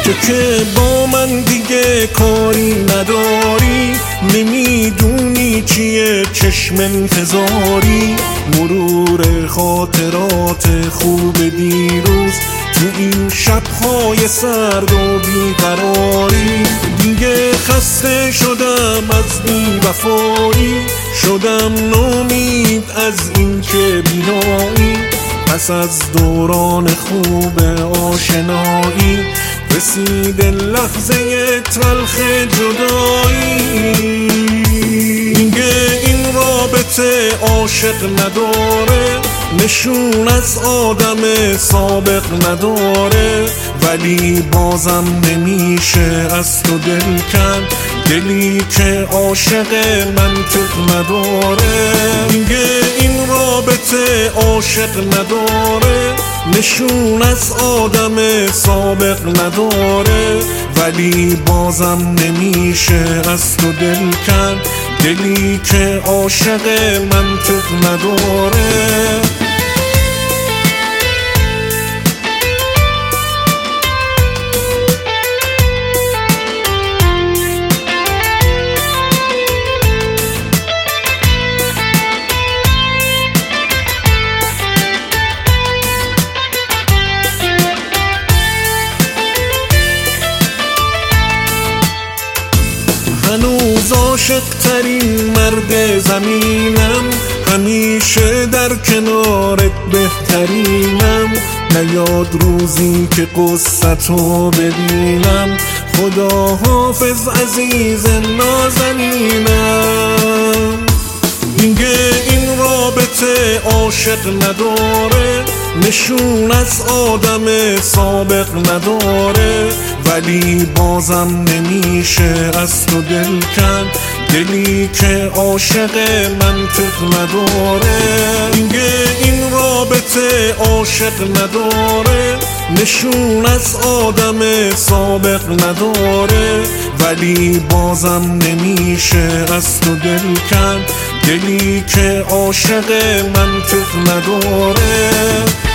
که با من دیگه کاری نداری، نمیدونی چیه چشم انتظاری. مرور خاطرات خوب دیروز تو این شب‌های سرد و بیقراری. دیگه خسته شدم از بی‌وفایی، شدم نومید از این که بینایی. پس از دوران خوب آشنایی رسید لحظه تلخ جدایی. دیگه این رابطه عاشق نداره، نشون از آدم سابق نداره، ولی بازم نمیشه از تو دل کن، دلی که عاشق منطق نداره. دیگه این رابطه عاشق نداره، نشون از آدم سابق نداره، ولی بازم نمیشه از تو دل کن، دلی که عاشق منطق نداره. هنوز عاشق ترین مرد زمینم، همیشه در کنارت بهترینم. نیاد روزی که قصتو ببینم، خدا حافظ عزیز نازنینم. دیگه این رابطه عاشق نداره، نشون از آدم سابق نداره، ولی بازم نمیشه از تو دل کن، دلی که عاشق منطق نداره. دیگه این رابطه عاشق نداره، نشون از آدم سابق نداره، ولی بازم نمیشه از تو دل کن، دلی که عاشق منطق نداره.